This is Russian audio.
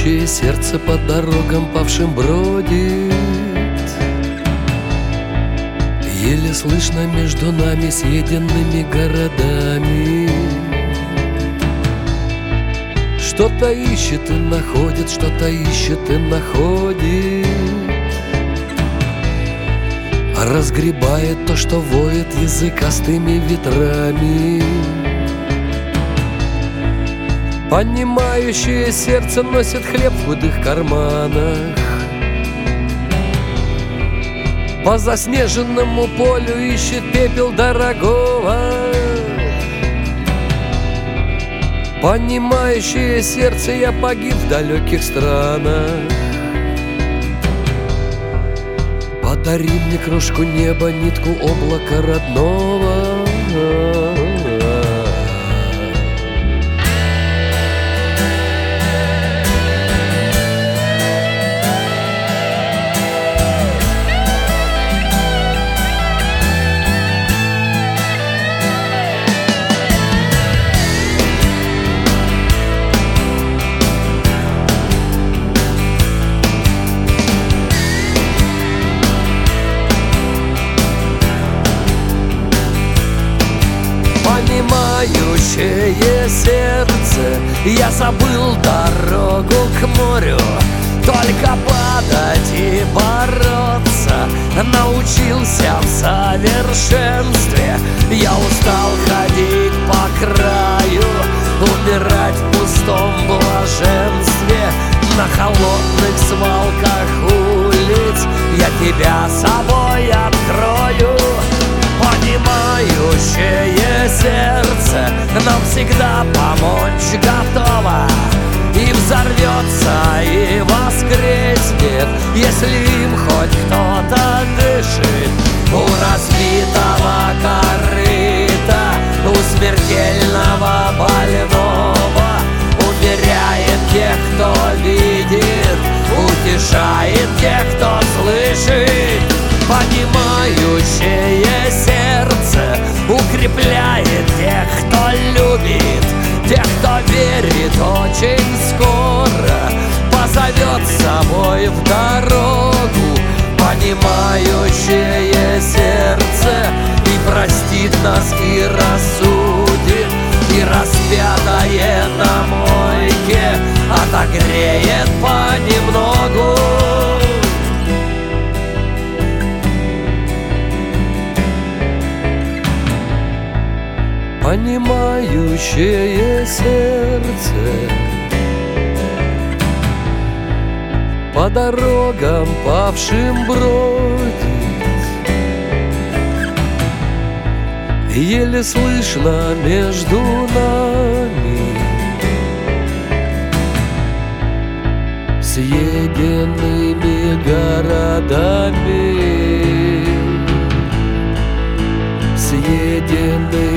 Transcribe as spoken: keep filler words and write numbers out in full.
Понимающее сердце по дорогам павшим бродит. Еле слышно между нами съеденными городами. Что-то ищет и находит, что-то ищет и находит. Разгребает то, что воет языкастыми ветрами. Понимающее сердце носит хлеб в худых карманах. По заснеженному полю ищет пепел дорогого. Понимающее сердце, я погиб в далеких странах. Подари мне крошку неба, нитку облака родного. Понимающее сердце, я забыл дорогу к морю. Только падать и бороться научился в совершенстве. Я устал ходить по краю, умирать в пустом блаженстве. На холодных свалках улиц я тебя собой открою. Понимающее сердце навсегда помочь готово. И взорвется, и воскреснет, если им хоть кто-то дышит. У разбитого корыта, у смертельного больного умеряет тех, кто видит, утешает тех, кто слышит. Понимающее сердце укрепляет тех, кто любит, тех, кто верит, очень скоро позовет с собой в дорогу. Понимающее сердце и простит нас, и рассудит, и распятое на мойке отогреет понемногу. Понимающее сердце по дорогам павшим бродит. Еле слышно между нами съеденными городами, съеденными